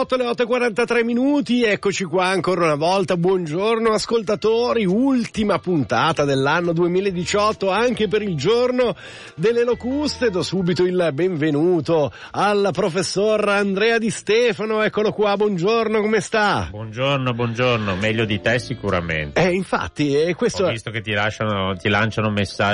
18, le 8:43, eccoci qua ancora una volta, buongiorno ascoltatori, ultima puntata dell'anno 2018 anche per il giorno delle locuste. Do subito il benvenuto al professor Andrea Di Stefano, eccolo qua, buongiorno, come sta? Buongiorno, meglio di te sicuramente. Infatti, questo... Ho visto che ti lanciano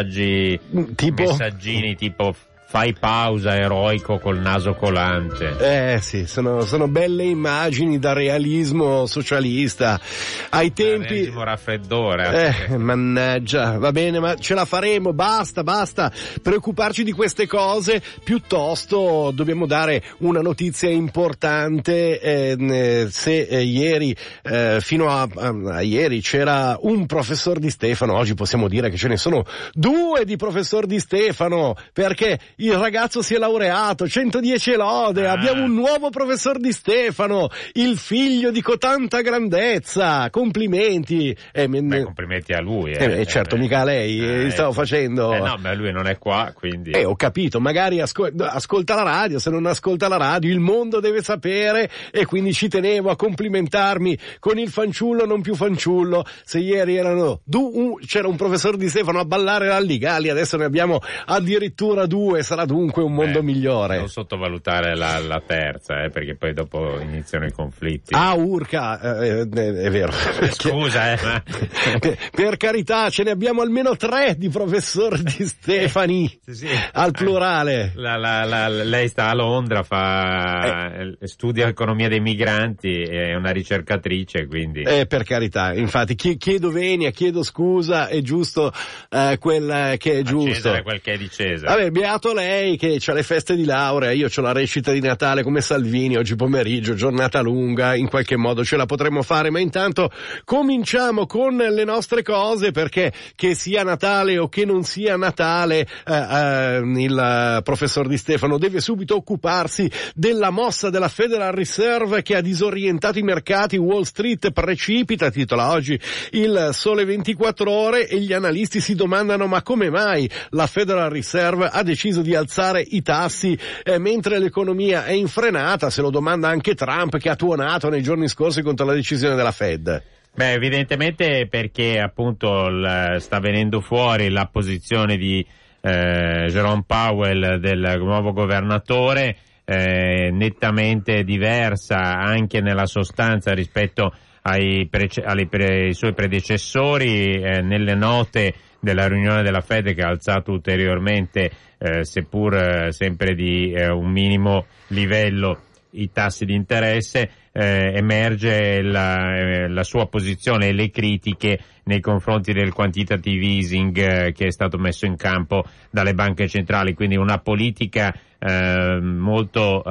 messaggini tipo fai pausa, eroico col naso colante. Sì, sono belle immagini da realismo socialista. Ai tempi... realismo raffreddore. Mannaggia, va bene, ma ce la faremo, basta preoccuparci di queste cose, piuttosto dobbiamo dare una notizia importante. Ieri, fino a ieri c'era un professor Di Stefano, oggi possiamo dire che ce ne sono due di professor Di Stefano, perché il ragazzo si è laureato, 110 lode, abbiamo un nuovo professor Di Stefano, il figlio di cotanta grandezza, complimenti. Complimenti a lui. Certo, mica a lei, stavo facendo. No, ma lui non è qua, quindi. Ho capito, magari ascolta la radio, se non ascolta la radio il mondo deve sapere, e quindi ci tenevo a complimentarmi con il fanciullo non più fanciullo. Se ieri c'era un professor Di Stefano a ballare l'Alligali, adesso ne abbiamo addirittura due. Sarà dunque un mondo migliore. Non sottovalutare la terza, perché poi dopo iniziano i conflitti. Urca, è vero. Scusa, ma... per carità, ce ne abbiamo almeno 3 di professor Di Stefani, sì. Al plurale. Lei sta a Londra, studia economia dei migranti, è una ricercatrice, quindi. Per carità, infatti, chiedo venia, chiedo scusa, è giusto quel che è giusto. Cesare quel che è di Cesare. Vabbè, beato lei che c'ha le feste di laurea, io c'ho la recita di Natale come Salvini oggi pomeriggio, giornata lunga, in qualche modo ce la potremmo fare, ma intanto cominciamo con le nostre cose, perché che sia Natale o che non sia Natale, il professor Di Stefano deve subito occuparsi della mossa della Federal Reserve che ha disorientato i mercati. Wall Street precipita, titola oggi il Sole 24 Ore, e gli analisti si domandano ma come mai la Federal Reserve ha deciso di alzare i tassi mentre l'economia è in frenata. Se lo domanda anche Trump, che ha tuonato nei giorni scorsi contro la decisione della Fed. Evidentemente perché appunto sta venendo fuori la posizione di Jerome Powell, del nuovo governatore, nettamente diversa anche nella sostanza rispetto ai suoi predecessori. Nelle note della riunione della Fed, che ha alzato ulteriormente, seppur sempre di un minimo livello, i tassi di interesse, emerge la sua posizione e le critiche nei confronti del quantitative easing che è stato messo in campo dalle banche centrali, quindi una politica molto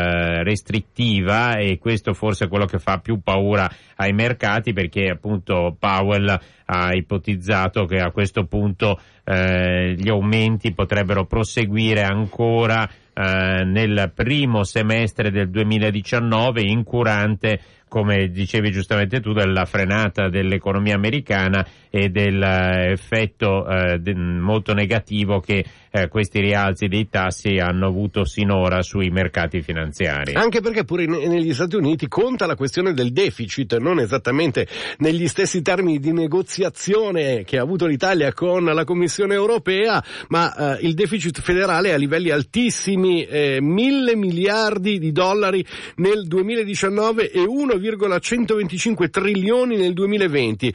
restrittiva, e questo forse è quello che fa più paura ai mercati, perché appunto Powell ha ipotizzato che a questo punto gli aumenti potrebbero proseguire ancora nel primo semestre del 2019, incurante, come dicevi giustamente tu, della frenata dell'economia americana e dell'effetto molto negativo che questi rialzi dei tassi hanno avuto sinora sui mercati finanziari. Anche perché pure negli Stati Uniti conta la questione del deficit, non esattamente negli stessi termini di negoziazione che ha avuto l'Italia con la Commissione europea, ma il deficit federale è a livelli altissimi, 1.000 miliardi di dollari nel 2019 e 1,125 trilioni nel 2020.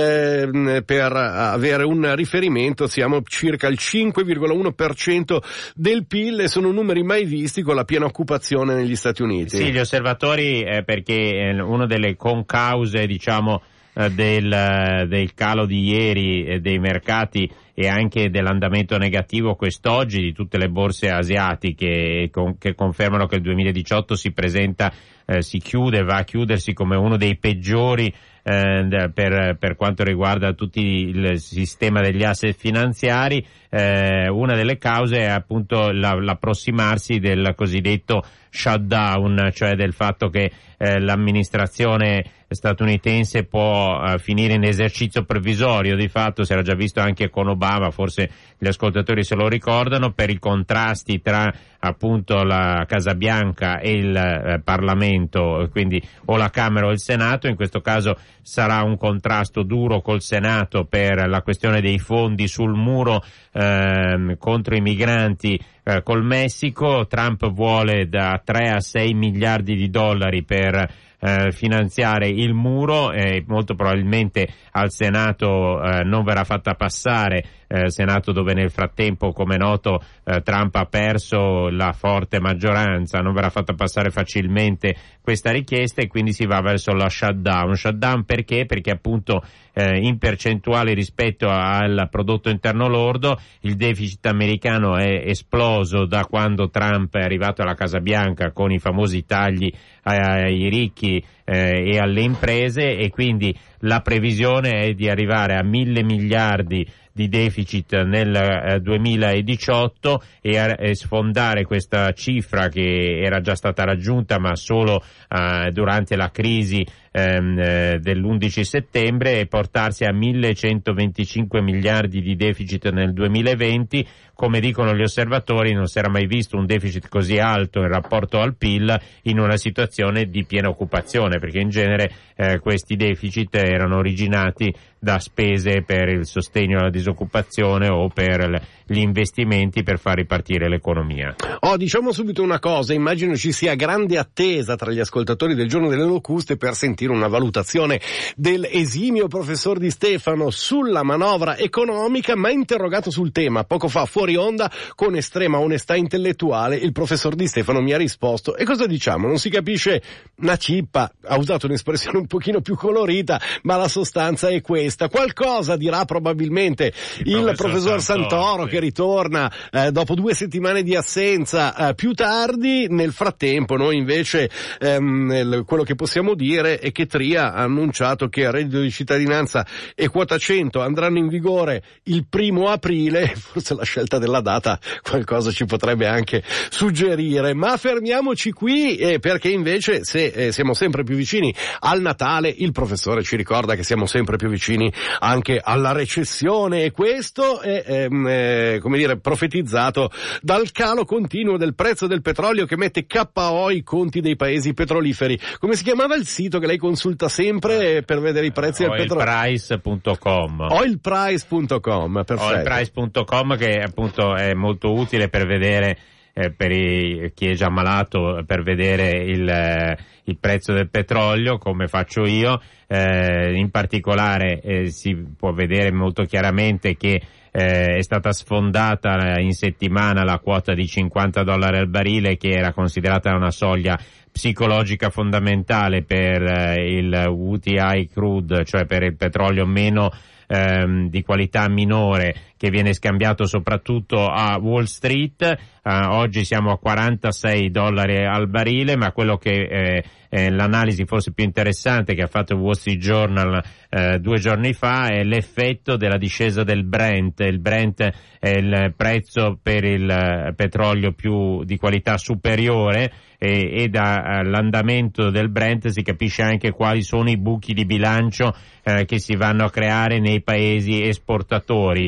Per avere un riferimento siamo circa al 5,1% del PIL, e sono numeri mai visti con la piena occupazione negli Stati Uniti. Sì, gli osservatori, perché una delle concause, diciamo, del calo di ieri dei mercati e anche dell'andamento negativo quest'oggi di tutte le borse asiatiche, che confermano che il 2018 va a chiudersi come uno dei peggiori per quanto riguarda tutto il sistema degli asset finanziari. Una delle cause è appunto l'approssimarsi del cosiddetto shutdown, cioè del fatto che l'amministrazione statunitense può finire in esercizio provvisorio. Di fatto si era già visto anche con Obama, forse gli ascoltatori se lo ricordano, per i contrasti tra appunto la Casa Bianca e il Parlamento, quindi o la Camera o il Senato. In questo caso sarà un contrasto duro col Senato per la questione dei fondi sul muro contro i migranti col Messico. Trump vuole da 3 a 6 miliardi di dollari per finanziare il muro, e molto probabilmente al Senato non verrà fatta passare, Senato dove nel frattempo, come è noto, Trump ha perso la forte maggioranza, non verrà fatta passare facilmente questa richiesta, e quindi si va verso la shutdown. Perché? Perché appunto in percentuale rispetto al prodotto interno lordo il deficit americano è esploso da quando Trump è arrivato alla Casa Bianca con i famosi tagli ai ricchi e alle imprese, e quindi la previsione è di arrivare a 1.000 miliardi di deficit nel 2018 e sfondare questa cifra che era già stata raggiunta ma solo durante la crisi dell'11 settembre, e portarsi a 1.125 miliardi di deficit nel 2020. Come dicono gli osservatori, non si era mai visto un deficit così alto in rapporto al PIL in una situazione di piena occupazione, perché in genere questi deficit erano originati da spese per il sostegno alla disoccupazione o per gli investimenti per far ripartire l'economia. Diciamo subito una cosa: immagino ci sia grande attesa tra gli ascoltatori del Giorno delle Locuste per sentire una valutazione del esimio professor Di Stefano sulla manovra economica, ma interrogato sul tema poco fa fuori onda con estrema onestà intellettuale il professor Di Stefano mi ha risposto: e cosa diciamo? Non si capisce una cippa. Ha usato un'espressione un pochino più colorita, ma la sostanza è questa. Qualcosa dirà probabilmente il professor Santoro, sì, che ritorna dopo 2 settimane di assenza più tardi. Nel frattempo noi invece quello che possiamo dire è che Tria ha annunciato che il reddito di cittadinanza e quota 100 andranno in vigore il 1° aprile. Forse la scelta della data qualcosa ci potrebbe anche suggerire, ma fermiamoci qui perché invece se siamo sempre più vicini al Natale, il professore ci ricorda che siamo sempre più vicini anche alla recessione, e questo è come dire profetizzato dal calo continuo del prezzo del petrolio che mette KO i conti dei paesi petroliferi. Come si chiamava il sito che lei consulta sempre per vedere i prezzi del petrolio? Oilprice.com. Oilprice.com, perfetto. Oilprice.com, che appunto è molto utile per vedere per chi è già malato, per vedere il prezzo del petrolio, come faccio io. In particolare si può vedere molto chiaramente che è stata sfondata in settimana la quota di $50 al barile, che era considerata una soglia psicologica fondamentale per il WTI crude, cioè per il petrolio meno di qualità minore, che viene scambiato soprattutto a Wall Street. Oggi siamo a $46 al barile, ma quello che l'analisi forse più interessante che ha fatto il Wall Street Journal 2 giorni fa è l'effetto della discesa del Brent. Il Brent è il prezzo per il petrolio più di qualità superiore, e dall'andamento del Brent si capisce anche quali sono i buchi di bilancio che si vanno a creare nei paesi esportatori.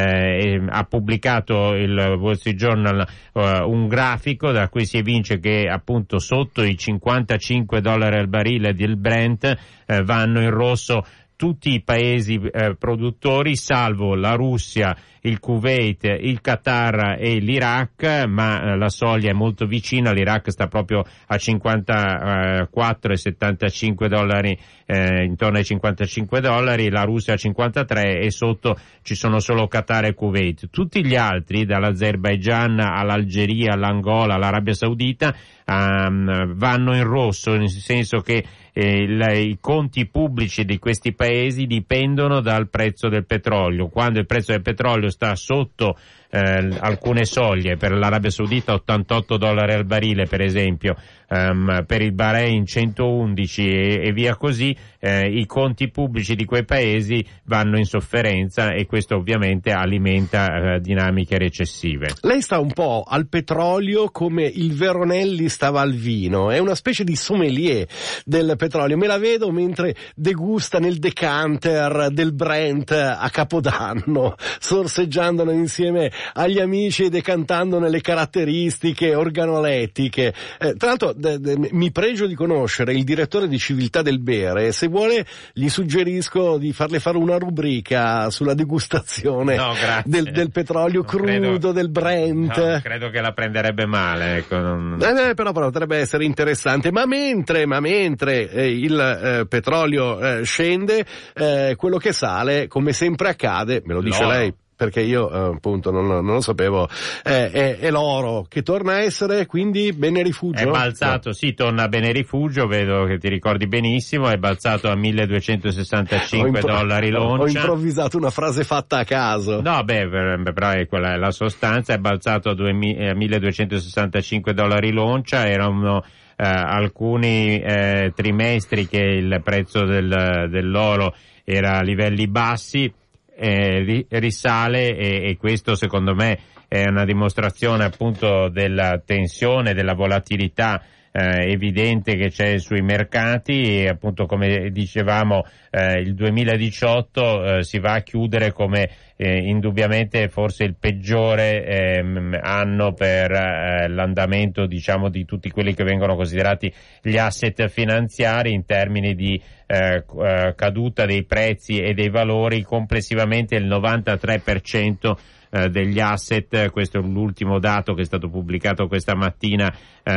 Ha pubblicato il Wall Street Journal un grafico da cui si evince che appunto sotto i $55 al barile del Brent vanno in rosso tutti i paesi produttori, salvo la Russia, il Kuwait, il Qatar e l'Iraq, ma la soglia è molto vicina. L'Iraq sta proprio a $54,75, intorno ai $55, la Russia a 53, e sotto ci sono solo Qatar e Kuwait. Tutti gli altri, dall'Azerbaigian all'Algeria, all'Angola, all'Arabia Saudita, vanno in rosso, nel senso che i conti pubblici di questi paesi dipendono dal prezzo del petrolio. Quando il prezzo del petrolio sta sotto alcune soglie, per l'Arabia Saudita $88 al barile per esempio, per il Bahrain 111 e via così, i conti pubblici di quei paesi vanno in sofferenza e questo ovviamente alimenta dinamiche recessive. Lei sta un po' al petrolio come il Veronelli stava al vino, è una specie di sommelier del petrolio, me la vedo mentre degusta nel decanter del Brent a Capodanno, sorseggiandolo insieme agli amici e decantandone le caratteristiche organolettiche. Tra l'altro mi pregio di conoscere il direttore di Civiltà del Bere, se vuole gli suggerisco di farle fare una rubrica sulla degustazione del petrolio crudo, del Brent. No, credo che la prenderebbe male, ecco. Però potrebbe essere interessante. Ma mentre il petrolio scende, quello che sale, come sempre accade, me lo dice lei, perché io appunto non lo sapevo, è l'oro che torna a essere quindi bene rifugio. È balzato, no. Sì, torna a bene rifugio, vedo che ti ricordi benissimo, è balzato a $1.265 l'oncia. Ho improvvisato una frase fatta a caso. No, però è quella la sostanza, è balzato a $1.265 l'oncia, erano alcuni trimestri che il prezzo dell'oro era a livelli bassi, risale e questo secondo me è una dimostrazione appunto della tensione, della volatilità evidente che c'è sui mercati e appunto come dicevamo il 2018 si va a chiudere come indubbiamente forse il peggiore anno per l'andamento diciamo di tutti quelli che vengono considerati gli asset finanziari in termini di caduta dei prezzi e dei valori. Complessivamente il 93% degli asset, questo è l'ultimo dato che è stato pubblicato questa mattina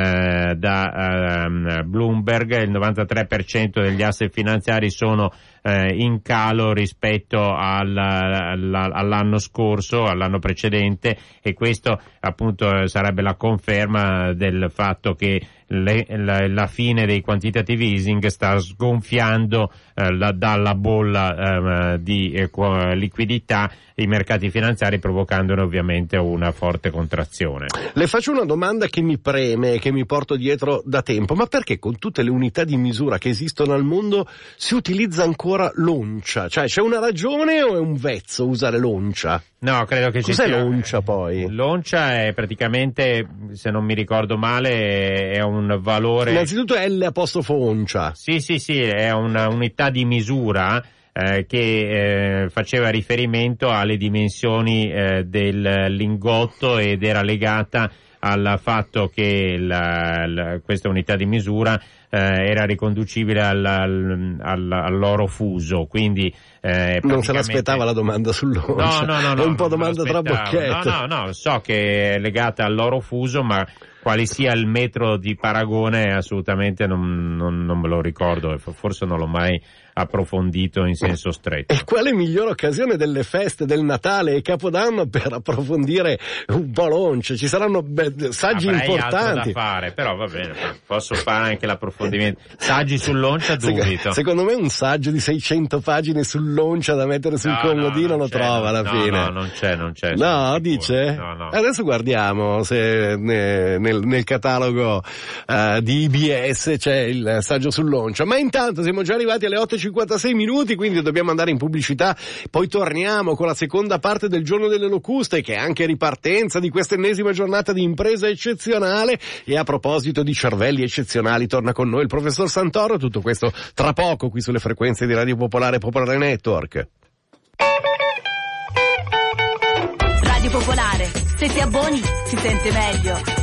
da Bloomberg, il 93% degli asset finanziari sono in calo rispetto all'anno scorso, all'anno precedente, e questo appunto sarebbe la conferma del fatto che la fine dei quantitative easing sta sgonfiando dalla bolla di liquidità i mercati finanziari, provocandone ovviamente una forte contrazione. Le faccio una domanda che mi preme, che mi porto dietro da tempo: ma perché con tutte le unità di misura che esistono al mondo si utilizza ancora l'oncia? Cioè, c'è una ragione o è un vezzo usare l'oncia? No, credo che Cos'è l'oncia poi? L'oncia è praticamente, se non mi ricordo male, è un valore... Innanzitutto è L'(oncia). Sì, è una unità di misura che faceva riferimento alle dimensioni del lingotto ed era legata al fatto che questa unità di misura era riconducibile all'oro fuso, quindi non se l'aspettava la domanda sull'oncia. No, è un po' domanda tra bocchette. No, so che è legata all'oro fuso, ma quale sia il metro di paragone assolutamente non me lo ricordo, forse non l'ho mai approfondito in senso stretto. E quale migliore occasione delle feste del Natale e Capodanno per approfondire un po' l'oncia? Ci saranno saggi importanti. Altro da fare, però va bene, posso fare anche l'approfondimento. Saggi sull'oncia dubito. Secondo me un saggio di 600 pagine sull'oncia da mettere sul comodino lo trova alla fine. No, non c'è. No, dice? No. Adesso guardiamo se nel catalogo di IBS c'è il saggio sull'oncia. Ma intanto siamo già arrivati alle 8:56 minuti, quindi dobbiamo andare in pubblicità, poi torniamo con la seconda parte del Giorno delle Locuste, che è anche ripartenza di questa ennesima giornata di impresa eccezionale. E a proposito di cervelli eccezionali, torna con noi il professor Santoro. Tutto questo tra poco qui sulle frequenze di Radio Popolare, Popolare Network. Radio Popolare, se ti abboni si sente meglio.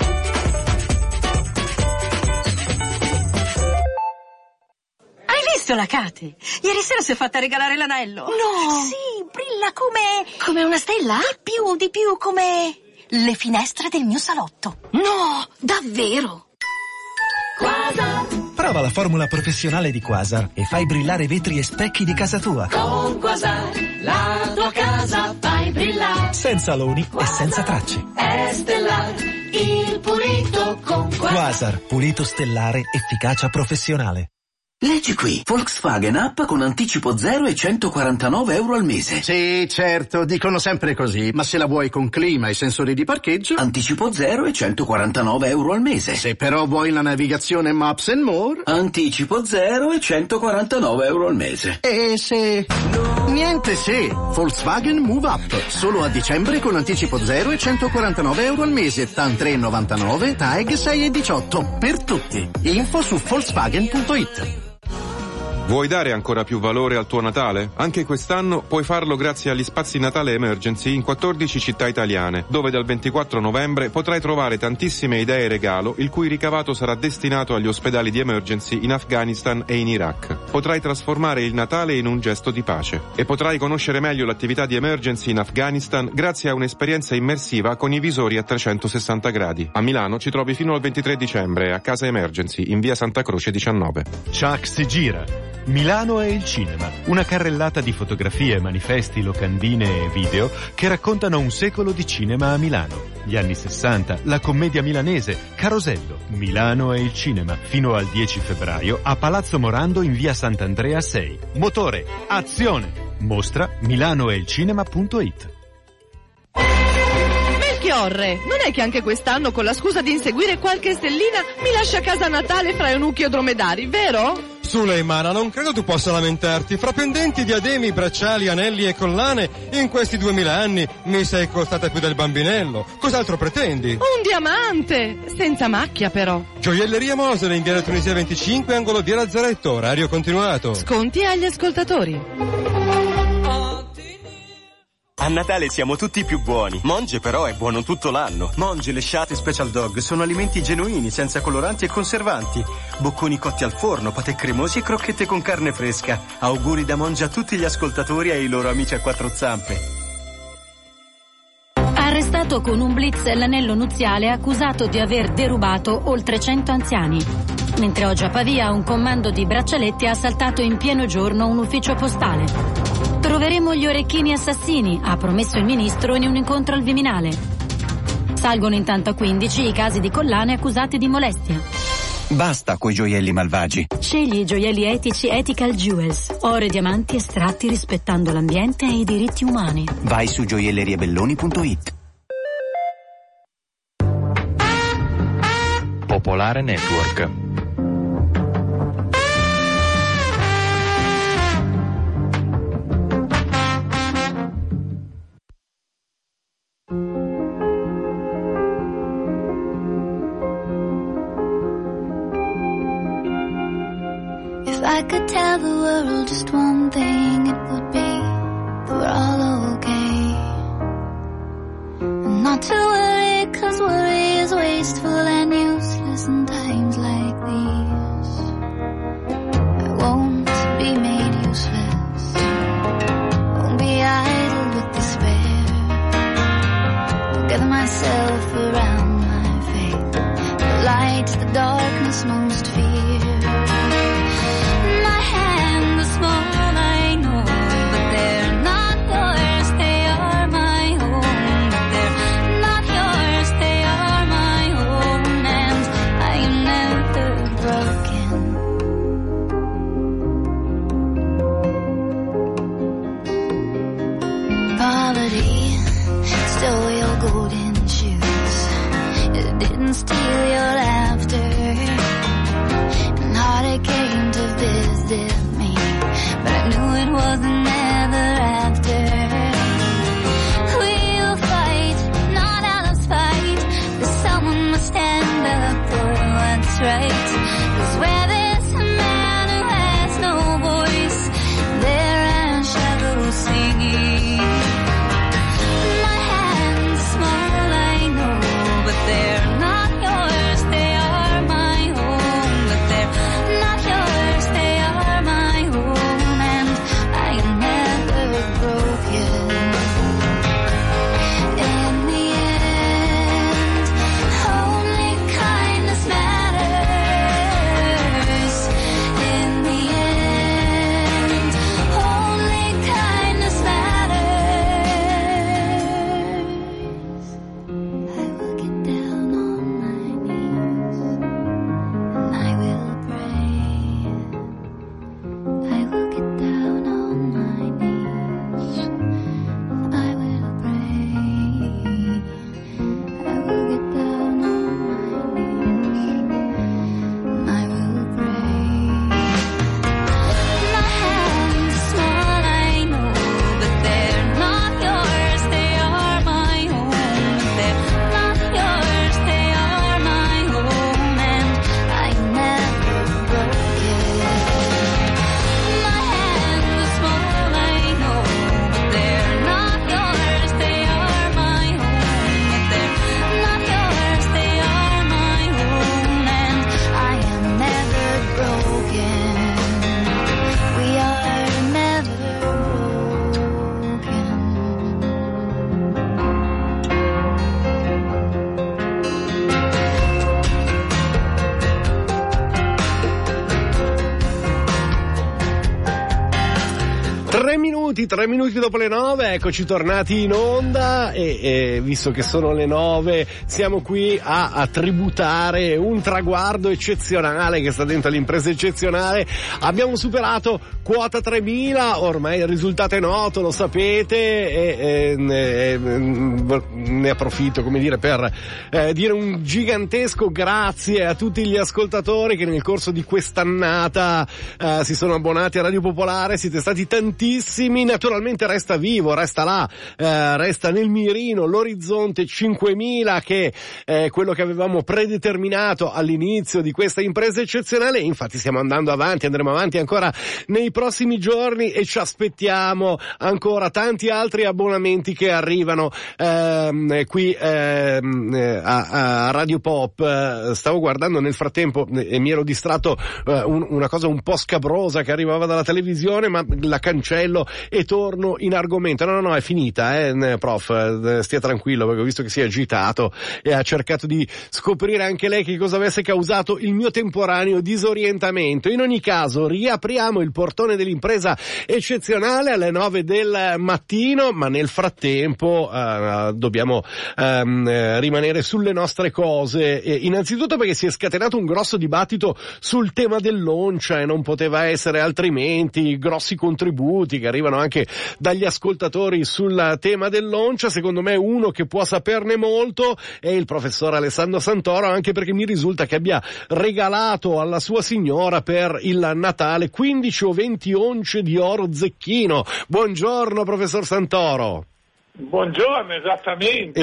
La Kate ieri sera si è fatta regalare l'anello. No! Sì, brilla come... Come una stella? Di più come le finestre del mio salotto. No, davvero? Quasar. Prova la formula professionale di Quasar e fai brillare vetri e specchi di casa tua. Con Quasar la tua casa fai brillare. Senza aloni e senza tracce. È stellare il pulito con Quasar. Quasar, pulito stellare, efficacia professionale. Leggi qui, Volkswagen App con anticipo 0 e 149 euro al mese. Sì, certo, dicono sempre così, ma se la vuoi con clima e sensori di parcheggio... Anticipo 0 e 149 euro al mese. Se però vuoi la navigazione Maps and More... Anticipo 0 e 149 euro al mese. E se... Niente se. Volkswagen Move Up. Solo a dicembre con anticipo 0 e 149 euro al mese. TAN 3,99, TAEG 6,18. Per tutti. Info su Volkswagen.it. Vuoi dare ancora più valore al tuo Natale? Anche quest'anno puoi farlo grazie agli spazi Natale Emergency in 14 città italiane, dove dal 24 novembre potrai trovare tantissime idee regalo, il cui ricavato sarà destinato agli ospedali di emergency in Afghanistan e in Iraq. Potrai trasformare il Natale in un gesto di pace e potrai conoscere meglio l'attività di emergency in Afghanistan grazie a un'esperienza immersiva con i visori a 360 gradi. A Milano ci trovi fino al 23 dicembre a Casa Emergency in via Santa Croce 19. Chuck si gira. Milano è il cinema, una carrellata di fotografie, manifesti, locandine e video che raccontano un secolo di cinema a Milano. Gli anni 60, la commedia milanese, Carosello. Milano è il cinema, fino al 10 febbraio a Palazzo Morando in via Sant'Andrea 6. Motore, azione! Mostra milanoeilcinema.it. Melchiorre, non è che anche quest'anno con la scusa di inseguire qualche stellina mi lascia a casa a Natale fra eunuchi o dromedari, vero? Suleimana, non credo tu possa lamentarti. Fra pendenti, diademi, bracciali, anelli e collane, in questi 2000 anni mi sei costata più del bambinello. Cos'altro pretendi? Un diamante! Senza macchia, però. Gioielleria Mosele, in via Tunisia 25, angolo di Lazzaretto, orario continuato. Sconti agli ascoltatori. A Natale siamo tutti più buoni. Monge però è buono tutto l'anno. Monge, lesciate Special Dog sono alimenti genuini, senza coloranti e conservanti. Bocconi cotti al forno, patè cremosi e crocchette con carne fresca. Auguri da Monge a tutti gli ascoltatori e ai loro amici a quattro zampe. Arrestato con un blitz l'anello nuziale accusato di aver derubato oltre 100 anziani. Mentre oggi a Pavia un comando di braccialetti ha assaltato in pieno giorno un ufficio postale. Troveremo gli orecchini assassini, ha promesso il ministro in un incontro al Viminale. Salgono intanto a 15 i casi di collane accusate di molestia. Basta coi gioielli malvagi. Scegli i gioielli etici Ethical Jewels. Oro e diamanti estratti rispettando l'ambiente e i diritti umani. Vai su gioielleriabelloni.it. Popolare Network. If I could tell the world just one thing, it would be that we're all okay. And not to worry, 'cause worry is wasteful and useless in times like these. I won't be made useless, won't be idle with despair. I'll gather myself around my faith, the light, the darkness most fear. Steal your laughter, and heartache came to visit me, but I knew it wasn't ever after. We'll fight, not out of spite, 'cause someone must stand up for what's right. 'Cause where there's a man who has no voice, there are shadows singing. My hands small, I know, but they're not. 3 minuti dopo le 9, eccoci tornati in onda e visto che sono le 9 siamo qui a tributare un traguardo eccezionale che sta dentro all'impresa eccezionale. Abbiamo superato quota 3000, ormai il risultato è noto, lo sapete, e ne approfitto, come dire, per dire un gigantesco grazie a tutti gli ascoltatori che nel corso di quest'annata si sono abbonati a Radio Popolare. Siete stati tantissimi, naturalmente resta vivo, resta là, resta nel mirino l'orizzonte 5000 che è quello che avevamo predeterminato all'inizio di questa impresa eccezionale. Infatti stiamo andando avanti, andremo avanti ancora nei prossimi giorni e ci aspettiamo ancora tanti altri abbonamenti che arrivano qui a Radio Pop. Stavo guardando nel frattempo e mi ero distratto una cosa un po' scabrosa che arrivava dalla televisione, ma la cancello e torno in argomento. No, è finita, prof, stia tranquillo, perché ho visto che si è agitato e ha cercato di scoprire anche lei che cosa avesse causato il mio temporaneo disorientamento. In ogni caso, riapriamo il portone dell'impresa eccezionale alle 9 del mattino, ma nel frattempo dobbiamo rimanere sulle nostre cose. Innanzitutto perché si è scatenato un grosso dibattito sul tema dell'oncia e non poteva essere altrimenti, grossi contributi che arrivano anche dagli ascoltatori sul tema dell'oncia. Secondo me uno che può saperne molto è il professor Alessandro Santoro, anche perché mi risulta che abbia regalato alla sua signora per il Natale 15 o 20 once di oro zecchino. Buongiorno professor Santoro. Buongiorno, esattamente.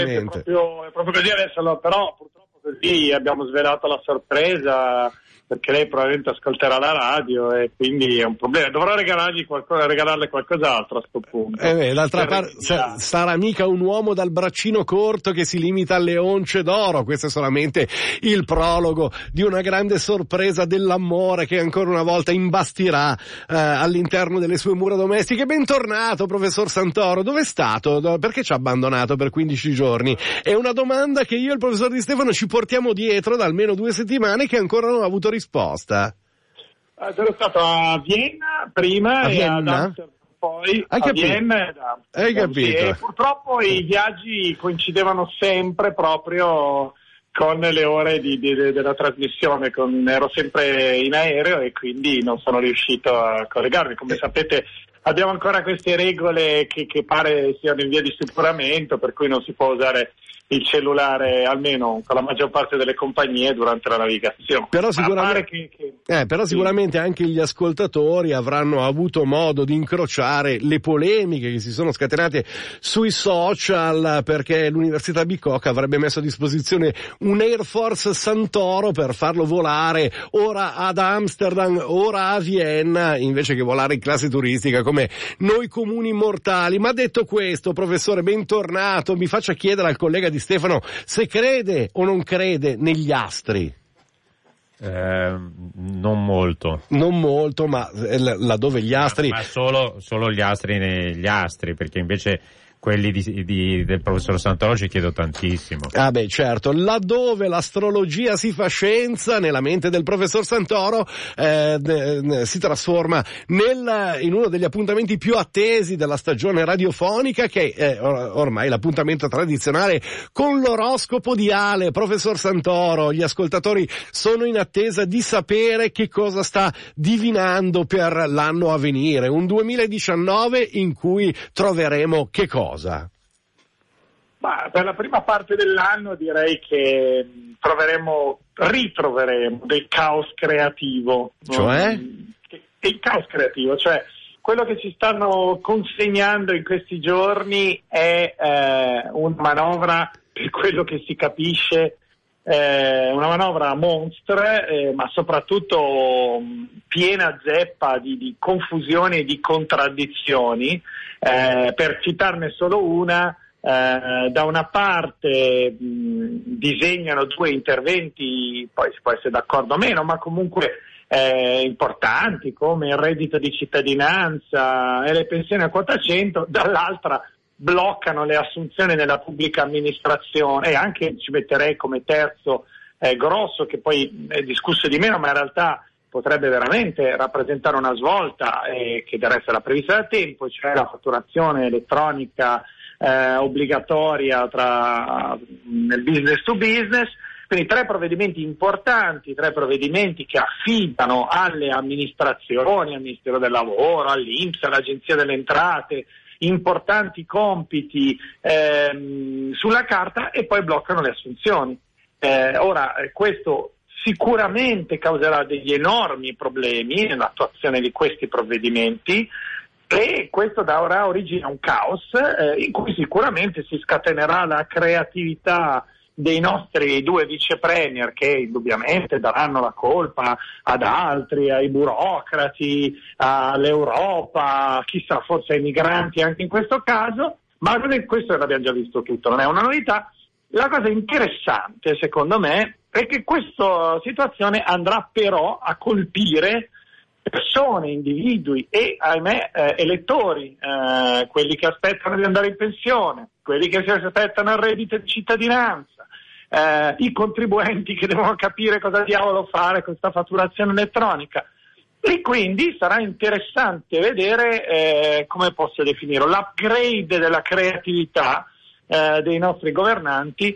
È proprio così adesso, però purtroppo così abbiamo svelato la sorpresa, perché lei probabilmente ascolterà la radio e quindi è un problema. Dovrò regalarle qualcos'altro a sto punto. D'altra parte sarà mica un uomo dal braccino corto che si limita alle once d'oro. Questo è solamente il prologo di una grande sorpresa dell'amore che ancora una volta imbastirà all'interno delle sue mura domestiche. Bentornato professor Santoro, dove è stato? Perché ci ha abbandonato per 15 giorni? È una domanda che io e il professor Di Stefano ci portiamo dietro da almeno 2 settimane che ancora non ha avuto risposta. Sono stato a Vienna prima e ad Amsterdam poi. A Vienna ed Amsterdam. Hai capito? Sì, e purtroppo i viaggi coincidevano sempre proprio con le ore della trasmissione, ero sempre in aereo e quindi non sono riuscito a collegarmi. Come sapete abbiamo ancora queste regole che pare siano in via di superamento, per cui non si può usare il cellulare, almeno con la maggior parte delle compagnie, durante la navigazione. Però sicuramente anche gli ascoltatori avranno avuto modo di incrociare le polemiche che si sono scatenate sui social, perché l'Università Bicocca avrebbe messo a disposizione un Air Force Santoro per farlo volare ora ad Amsterdam, ora a Vienna, invece che volare in classe turistica come noi comuni mortali. Ma detto questo, professore, bentornato. Mi faccia chiedere al collega Di Stefano se crede o non crede negli astri. Non molto, ma laddove gli astri... Ma solo gli astri negli astri, perché invece quelli del professor Santoro ci chiedo tantissimo. Ah beh, certo, laddove l'astrologia si fa scienza, nella mente del professor Santoro si trasforma in uno degli appuntamenti più attesi della stagione radiofonica, che è ormai l'appuntamento tradizionale con l'oroscopo di Ale. Professor Santoro, gli ascoltatori sono in attesa di sapere che cosa sta divinando per l'anno a venire, un 2019 in cui troveremo che cosa? Ma per la prima parte dell'anno direi che ritroveremo del caos creativo. Cioè? Il caos creativo, cioè quello che ci stanno consegnando in questi giorni è una manovra, per quello che si capisce, una manovra monstre, ma soprattutto piena zeppa di confusioni e di contraddizioni. Per citarne solo una, da una parte disegnano 2 interventi, poi si può essere d'accordo o meno, ma comunque importanti, come il reddito di cittadinanza e le pensioni a quota 100, dall'altra bloccano le assunzioni nella pubblica amministrazione, e anche ci metterei come terzo grosso, che poi è discusso di meno, ma in realtà potrebbe veramente rappresentare una svolta che del resto era prevista da tempo, cioè la fatturazione elettronica obbligatoria nel business to business. Quindi 3 provvedimenti importanti, 3 provvedimenti che affidano alle amministrazioni, al Ministero del Lavoro, all'INPS, all'Agenzia delle Entrate, importanti compiti sulla carta e poi bloccano le assunzioni. Ora, questo sicuramente causerà degli enormi problemi nell'attuazione di questi provvedimenti e questo darà origine a un caos in cui sicuramente si scatenerà la creatività dei nostri 2 vice premier, che indubbiamente daranno la colpa ad altri, ai burocrati, all'Europa, chissà, forse ai migranti anche in questo caso, ma questo l'abbiamo già visto tutto, non è una novità. La cosa interessante secondo me è che questa situazione andrà però a colpire persone, individui e ahimè elettori, quelli che aspettano di andare in pensione, quelli che si aspettano il reddito di cittadinanza, i contribuenti che devono capire cosa diavolo fare con questa fatturazione elettronica. E quindi sarà interessante vedere come posso definirlo, l'upgrade della creatività dei nostri governanti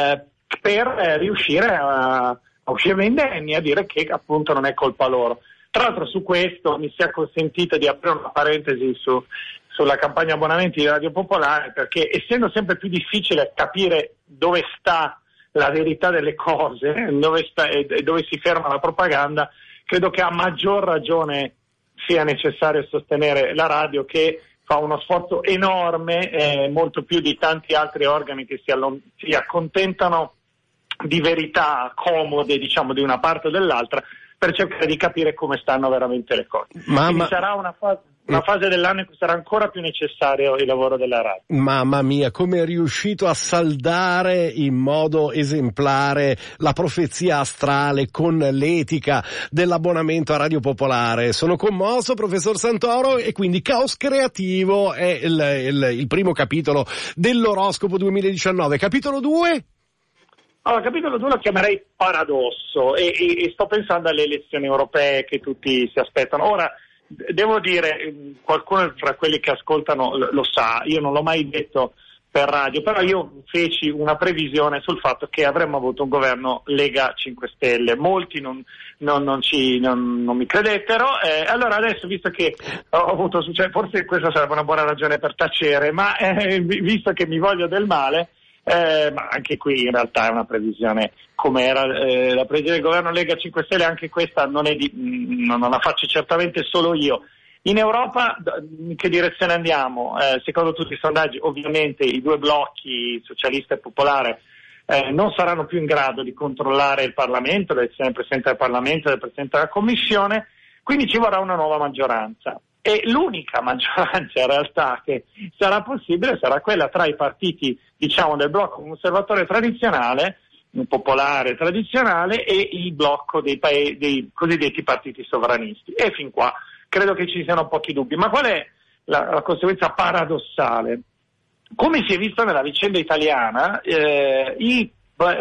per riuscire a uscirne indenni, a dire che appunto non è colpa loro. Tra l'altro su questo mi sia consentito di aprire una parentesi sulla campagna abbonamenti di Radio Popolare, perché essendo sempre più difficile capire dove sta la verità delle cose, dove si ferma la propaganda, credo che a maggior ragione sia necessario sostenere la radio, che fa uno sforzo enorme, molto più di tanti altri organi che si accontentano di verità comode, diciamo, di una parte o dell'altra, per cercare di capire come stanno veramente le cose. Quindi sarà una fase dell'anno in cui sarà ancora più necessario il lavoro della radio. Mamma mia, come è riuscito a saldare in modo esemplare la profezia astrale con l'etica dell'abbonamento a Radio Popolare. Sono commosso, professor Santoro, e quindi Caos Creativo è il primo capitolo dell'oroscopo 2019. Capitolo 2? Allora, capitolo 2 lo chiamerei paradosso e sto pensando alle elezioni europee che tutti si aspettano. Ora, devo dire, qualcuno tra quelli che ascoltano lo sa, io non l'ho mai detto per radio, però io feci una previsione sul fatto che avremmo avuto un governo Lega 5 Stelle. Molti non mi credettero, allora adesso, visto che ho avuto successo, forse questa sarebbe una buona ragione per tacere, ma visto che mi voglio del male, ma anche qui in realtà è una previsione come era la previsione del governo Lega 5 Stelle, anche questa non la faccio certamente solo io. In Europa in che direzione andiamo? Secondo tutti i sondaggi ovviamente i 2 blocchi, socialista e popolare, non saranno più in grado di controllare il Parlamento, l'elezione del Presidente del Parlamento e del Presidente della Commissione, quindi ci vorrà una nuova maggioranza. E l'unica maggioranza in realtà che sarà possibile sarà quella tra i partiti, diciamo, del blocco conservatore tradizionale, popolare tradizionale, e il blocco dei cosiddetti partiti sovranisti. E fin qua credo che ci siano pochi dubbi. Ma qual è la conseguenza paradossale? Come si è visto nella vicenda italiana, i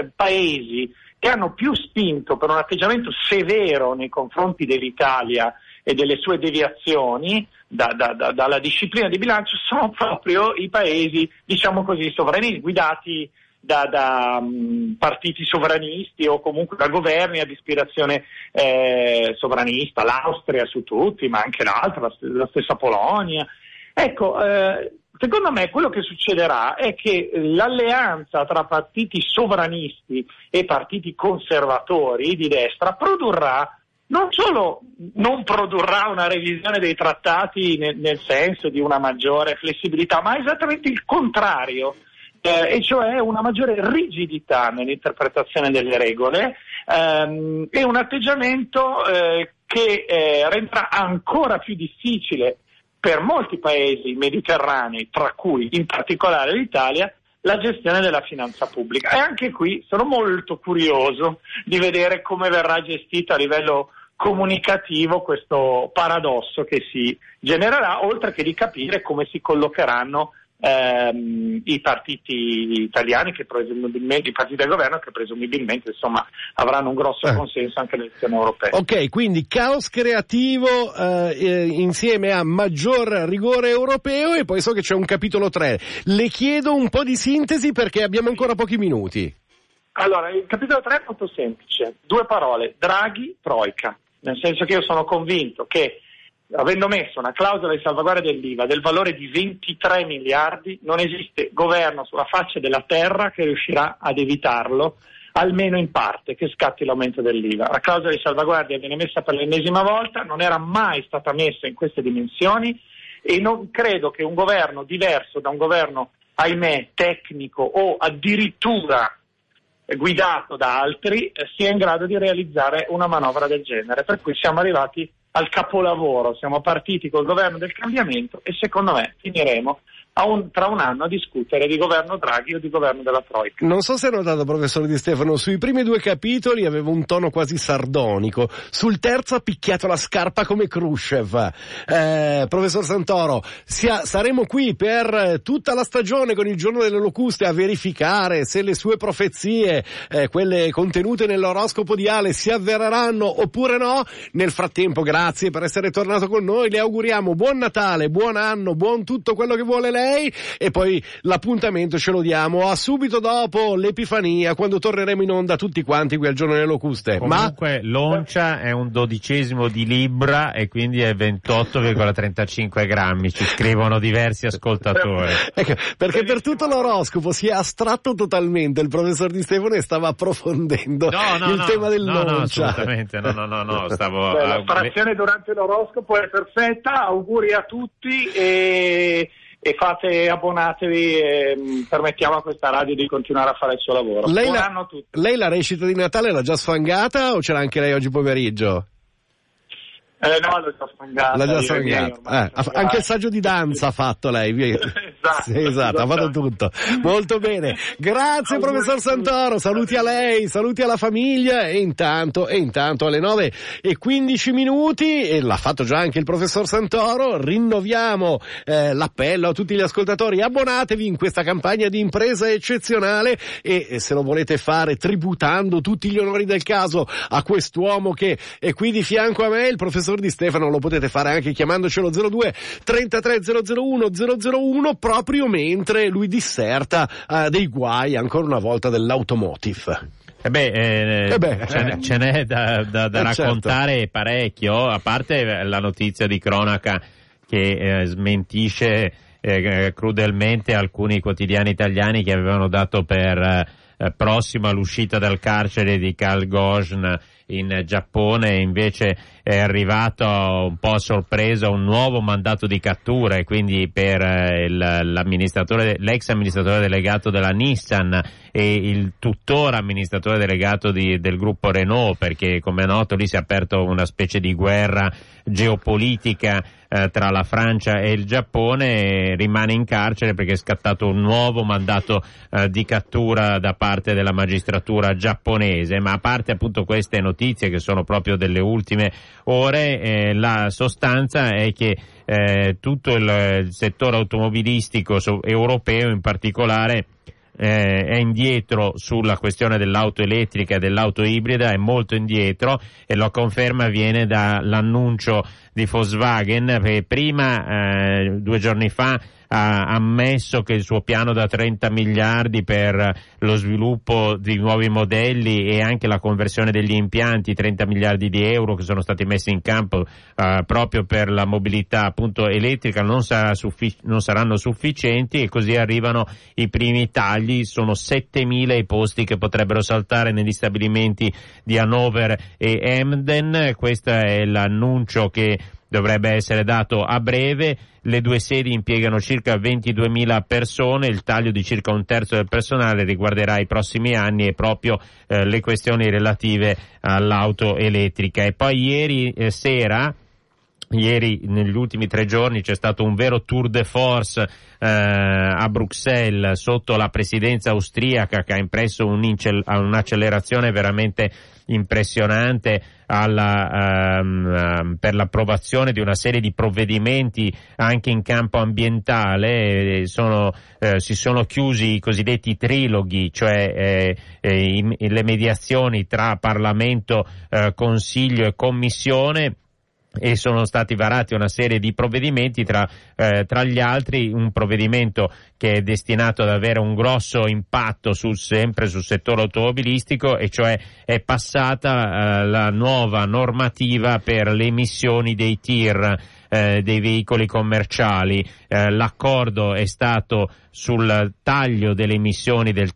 paesi che hanno più spinto per un atteggiamento severo nei confronti dell'Italia e delle sue deviazioni dalla disciplina di bilancio sono proprio i paesi, diciamo così, sovranisti, guidati da partiti sovranisti o comunque da governi ad ispirazione sovranista, l'Austria su tutti, ma anche la stessa Polonia. Ecco, secondo me quello che succederà è che l'alleanza tra partiti sovranisti e partiti conservatori di destra produrrà, non solo non produrrà una revisione dei trattati nel senso di una maggiore flessibilità, ma esattamente il contrario, e cioè una maggiore rigidità nell'interpretazione delle regole e un atteggiamento che renderà ancora più difficile per molti paesi mediterranei, tra cui in particolare l'Italia, la gestione della finanza pubblica. E anche qui sono molto curioso di vedere come verrà gestito a livello comunicativo questo paradosso che si genererà, oltre che di capire come si collocheranno i partiti italiani che presumibilmente, i partiti del governo che presumibilmente insomma avranno un grosso consenso anche alle elezioni europee. Ok, quindi caos creativo insieme a maggior rigore europeo, e poi so che c'è un capitolo 3. Le chiedo un po' di sintesi perché abbiamo ancora pochi minuti. Allora, il capitolo 3 è molto semplice, 2 parole: Draghi, Troika, nel senso che io sono convinto che, avendo messo una clausola di salvaguardia dell'IVA del valore di 23 miliardi, non esiste governo sulla faccia della terra che riuscirà ad evitarlo, almeno in parte, che scatti l'aumento dell'IVA. La clausola di salvaguardia viene messa per l'ennesima volta, non era mai stata messa in queste dimensioni, e non credo che un governo diverso da un governo, ahimè, tecnico o addirittura guidato da altri sia in grado di realizzare una manovra del genere. Per cui siamo arrivati al capolavoro, siamo partiti col governo del cambiamento e secondo me finiremo tra un anno a discutere di governo Draghi o di governo della Troika. Non so se hai notato, professor Di Stefano, sui primi 2 capitoli aveva un tono quasi sardonico, sul terzo ha picchiato la scarpa come Khrushchev. Professor Santoro, saremo qui per tutta la stagione con il giorno delle locuste a verificare se le sue profezie, quelle contenute nell'oroscopo di Ale, si avvereranno oppure no. Nel frattempo, grazie per essere tornato con noi, le auguriamo buon Natale, buon anno, buon tutto quello che vuole lei, e poi l'appuntamento ce lo diamo a subito dopo l'Epifania, quando torneremo in onda tutti quanti qui al giorno delle locuste. Comunque l'oncia è un 12° di Libra e quindi è 28,35 grammi, ci scrivono diversi ascoltatori. Ecco, perché per tutto l'oroscopo si è astratto totalmente il professor Di Stefano e stava approfondendo il tema dell'oncia. No, assolutamente, no, stavo... La frazione durante l'oroscopo è perfetta, auguri a tutti e abbonatevi e permettiamo a questa radio di continuare a fare il suo lavoro. Buon anno a tutti. Lei la recita di Natale l'ha già sfangata o ce l'ha anche lei oggi pomeriggio? No, l'ho già sfangata. L'ha già sfangata. Anche il saggio di danza ha fatto lei. Esatto, ha fatto tutto. Molto bene. Grazie professor Santoro, saluti a lei, saluti alla famiglia e intanto alle 9:15 e l'ha fatto già anche il professor Santoro, rinnoviamo l'appello a tutti gli ascoltatori: abbonatevi in questa campagna di impresa eccezionale e se lo volete fare tributando tutti gli onori del caso a quest'uomo che è qui di fianco a me, il professor Di Stefano, lo potete fare anche chiamandocelo 02 33 001 001 proprio mentre lui disserta dei guai ancora una volta dell'automotive. Ce n'è da raccontare, certo, parecchio, a parte la notizia di cronaca che smentisce crudelmente alcuni quotidiani italiani che avevano dato per prossima l'uscita dal carcere di Kalgojn in Giappone. Invece è arrivato un po' a sorpresa un nuovo mandato di cattura, e quindi per l'ex amministratore delegato della Nissan e il tuttora amministratore delegato del gruppo Renault, perché come è noto lì si è aperto una specie di guerra geopolitica tra la Francia e il Giappone. Rimane in carcere perché è scattato un nuovo mandato di cattura da parte della magistratura giapponese. Ma a parte appunto queste notizie che sono proprio delle ultime ore, la sostanza è che tutto il settore automobilistico europeo in particolare è indietro sulla questione dell'auto elettrica e dell'auto ibrida, è molto indietro, e la conferma viene dall'annuncio di Volkswagen, che prima 2 giorni fa ha ammesso che il suo piano da 30 miliardi per lo sviluppo di nuovi modelli e anche la conversione degli impianti, 30 miliardi di euro che sono stati messi in campo proprio per la mobilità appunto elettrica, non saranno sufficienti, e così arrivano i primi tagli. Sono 7.000 i posti che potrebbero saltare negli stabilimenti di Hannover e Emden. Questo è l'annuncio che dovrebbe essere dato a breve. Le 2 sedi impiegano circa 22.000 persone, il taglio di circa 1/3 del personale riguarderà i prossimi anni e proprio le questioni relative all'auto elettrica. E poi ieri sera Ieri, negli ultimi 3 giorni, c'è stato un vero tour de force a Bruxelles sotto la presidenza austriaca, che ha impresso un'accelerazione veramente impressionante per l'approvazione di una serie di provvedimenti anche in campo ambientale. Si sono chiusi i cosiddetti triloghi, cioè le mediazioni tra Parlamento, Consiglio e Commissione, e sono stati varati una serie di provvedimenti, tra gli altri un provvedimento che è destinato ad avere un grosso impatto sempre sul settore automobilistico, e cioè è passata la nuova normativa per le emissioni dei TIR, dei veicoli commerciali. L'accordo è stato sul taglio delle emissioni del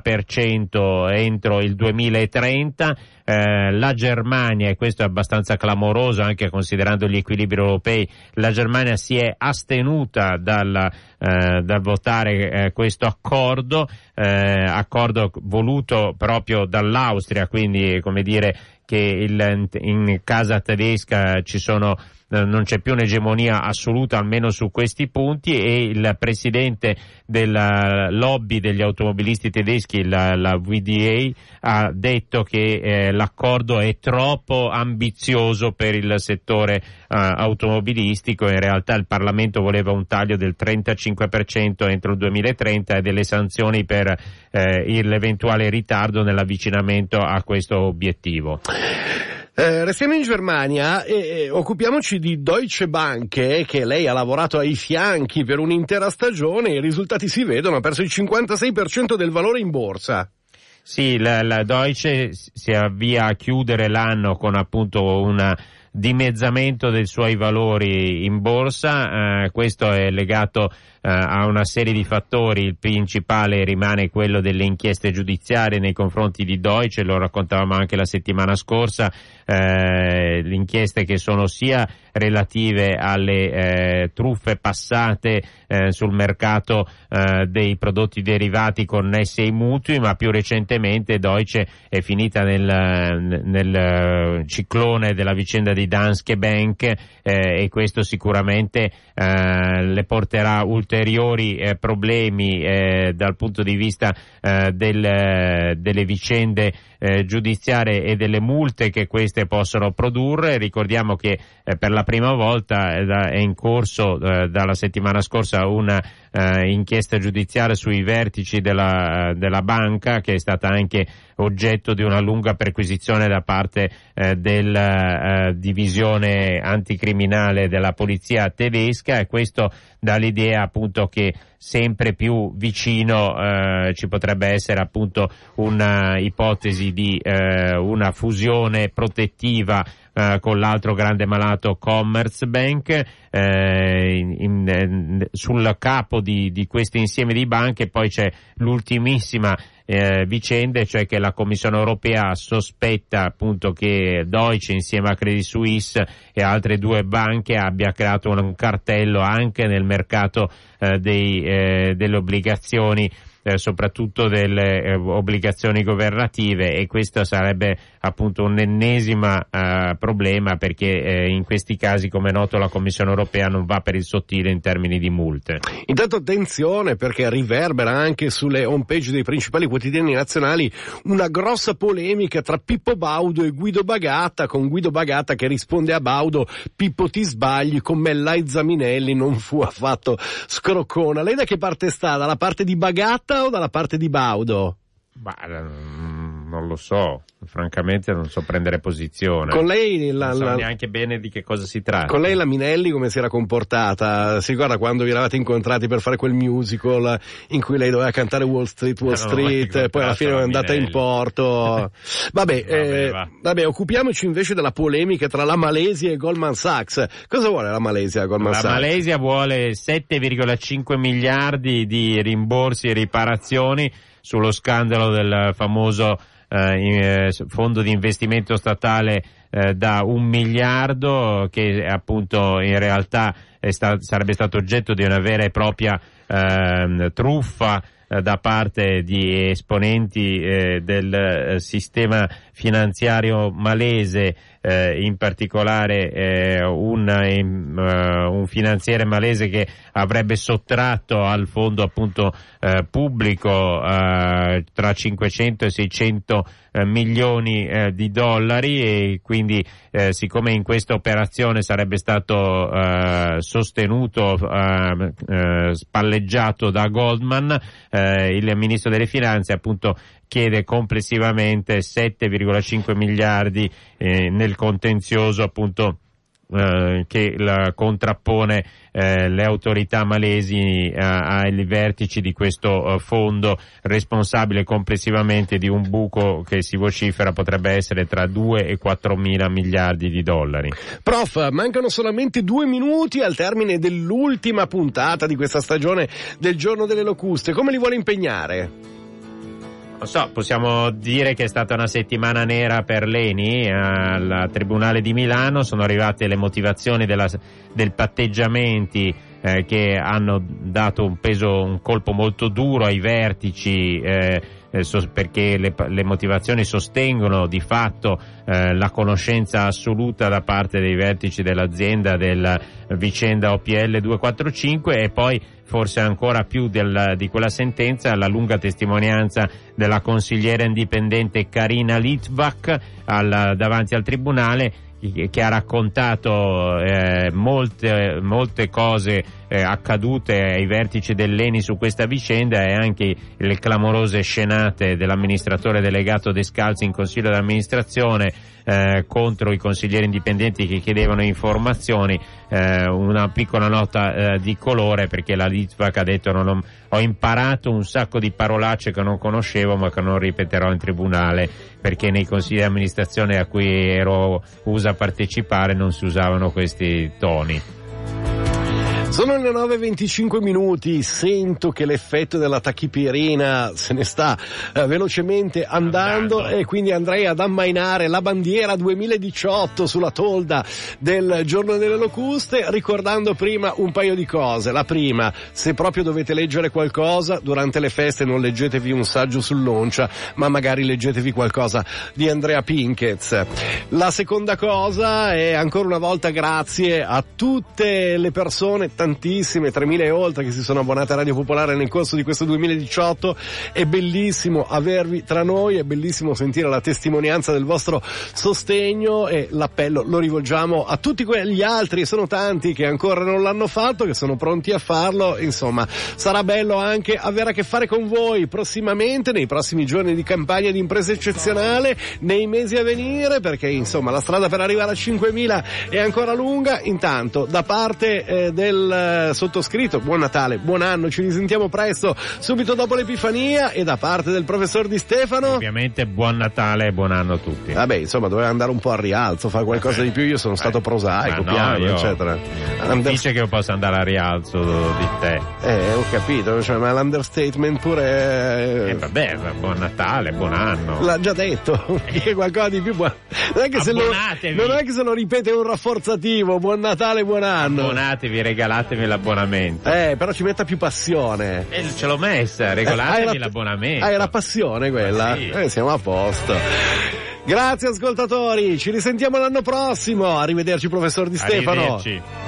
30% entro il 2030. La Germania, e questo è abbastanza clamoroso anche considerando gli equilibri europei, la Germania si è astenuta dal votare questo accordo voluto proprio dall'Austria, quindi come dire che in casa tedesca non c'è più un'egemonia assoluta, almeno su questi punti, e il presidente della lobby degli automobilisti tedeschi, la VDA, ha detto che l'accordo è troppo ambizioso per il settore automobilistico. In realtà il Parlamento voleva un taglio del 35% entro il 2030 e delle sanzioni per l'eventuale ritardo nell'avvicinamento a questo obiettivo. Restiamo in Germania e occupiamoci di Deutsche Bank, che lei ha lavorato ai fianchi per un'intera stagione. I risultati si vedono, ha perso il 56% del valore in borsa. Sì, la Deutsche si avvia a chiudere l'anno con appunto un dimezzamento dei suoi valori in borsa. Questo è legato a una serie di fattori. Il principale rimane quello delle inchieste giudiziarie nei confronti di Deutsche, lo raccontavamo anche la settimana scorsa, le inchieste che sono sia relative alle truffe passate sul mercato dei prodotti derivati connessi ai mutui, ma più recentemente Deutsche è finita nel ciclone della vicenda di Danske Bank, e questo sicuramente le porterà ulteriori problemi dal punto di vista delle vicende giudiziarie e delle multe che queste possono produrre. Ricordiamo che per la prima volta è in corso dalla settimana scorsa una inchiesta giudiziaria sui vertici della banca, che è stata anche oggetto di una lunga perquisizione da parte della divisione anticriminale della polizia tedesca, e questo dà l'idea appunto che sempre più vicino ci potrebbe essere appunto una ipotesi di una fusione protettiva con l'altro grande malato Commerzbank. Sul capo di questo insieme di banche poi c'è l'ultimissima vicenda, cioè che la Commissione europea sospetta appunto che Deutsche insieme a Credit Suisse e altre 2 banche abbia creato un cartello anche nel mercato delle obbligazioni, soprattutto delle obbligazioni governative, e questo sarebbe appunto un ennesima problema, perché in questi casi, come è noto, la Commissione europea non va per il sottile in termini di multe. Intanto attenzione, perché riverbera anche sulle homepage dei principali quotidiani nazionali una grossa polemica tra Pippo Baudo e Guido Bagatta, con Guido Bagatta che risponde a Baudo: Pippo, ti sbagli, con me Zaminelli non fu affatto scroccona. Lei da che parte sta? Dalla parte di Bagatta o dalla parte di Baudo? Non lo so, francamente non so prendere posizione. Con lei non so neanche bene di che cosa si tratta. Con lei la Minelli come si era comportata? Si ricorda quando vi eravate incontrati per fare quel musical in cui lei doveva cantare Wall Street, e poi alla fine è andata in porto? Vabbè, occupiamoci invece della polemica tra la Malesia e Goldman Sachs. Cosa vuole la Malesia Goldman Sachs? La Malesia vuole 7,5 miliardi di rimborsi e riparazioni sullo scandalo del famoso fondo di investimento statale da 1 miliardo, che appunto in realtà sarebbe stato oggetto di una vera e propria truffa da parte di esponenti del sistema finanziario malese, in particolare un finanziere malese che avrebbe sottratto al fondo appunto pubblico tra 500 e 600 milioni di dollari, e quindi siccome in questa operazione sarebbe stato sostenuto, spalleggiato da Goldman, il ministro delle finanze appunto chiede complessivamente 7,5 miliardi nel contenzioso appunto che contrappone le autorità malesi ai vertici di questo fondo, responsabile complessivamente di un buco che si vocifera potrebbe essere tra 2 e 4 mila miliardi di dollari. Prof, mancano solamente 2 minuti al termine dell'ultima puntata di questa stagione del Giorno delle Locuste. Come li vuole impegnare? Non so, possiamo dire che è stata una settimana nera per l'ENI al Tribunale di Milano. Sono arrivate le motivazioni del patteggiamenti che hanno dato un colpo molto duro ai vertici, perché le motivazioni sostengono di fatto la conoscenza assoluta da parte dei vertici dell'azienda della vicenda OPL 245, e poi forse ancora più di quella sentenza la lunga testimonianza della consigliera indipendente Karina Litvak davanti al tribunale, che ha raccontato molte cose accadute ai vertici dell'ENI su questa vicenda, e anche le clamorose scenate dell'amministratore delegato Descalzi in consiglio d'amministrazione contro i consiglieri indipendenti che chiedevano informazioni. Una piccola nota di colore, perché la Litvak ha detto ho imparato un sacco di parolacce che non conoscevo ma che non ripeterò in tribunale, perché nei consigli di amministrazione a cui ero usa a partecipare non si usavano questi toni. Sono le 9:25, sento che l'effetto della tachipirina se ne sta velocemente andando, e quindi andrei ad ammainare la bandiera 2018 sulla tolda del Giorno delle Locuste, ricordando prima un paio di cose. La prima, se proprio dovete leggere qualcosa durante le feste, non leggetevi un saggio sull'oncia, ma magari leggetevi qualcosa di Andrea Pinkez. La seconda cosa è, ancora una volta, grazie a tutte le persone, tantissime, 3.000 e oltre, che si sono abbonate a Radio Popolare nel corso di questo 2018. È bellissimo avervi tra noi, è bellissimo sentire la testimonianza del vostro sostegno, e l'appello lo rivolgiamo a tutti quegli altri, e sono tanti, che ancora non l'hanno fatto, che sono pronti a farlo. Insomma, sarà bello anche avere a che fare con voi prossimamente, nei prossimi giorni di campagna di Impresa Eccezionale, nei mesi a venire, perché insomma la strada per arrivare a 5.000 è ancora lunga. Intanto, da parte del sottoscritto, buon Natale, buon anno, ci risentiamo presto, subito dopo l'Epifania, e da parte del professor Di Stefano, ovviamente buon Natale e buon anno a tutti. Vabbè, insomma, doveva andare un po' a rialzo, fare qualcosa di più. Io sono stato prosaico, piano, eccetera. Dice che io posso andare a rialzo di te. Ho capito, cioè, ma l'understatement pure vabbè, buon Natale, buon anno. L'ha già detto, che qualcosa di più buono. Non è che se lo ripete un rafforzativo, buon Natale, buon anno. Abbonatevi, regalatemi l'abbonamento. Però ci metta più passione. Ce l'ho messa, regalatemi l'abbonamento. Era passione quella? Sì. Siamo a posto. Grazie ascoltatori, ci risentiamo l'anno prossimo. Arrivederci professor Di Stefano. Arrivederci.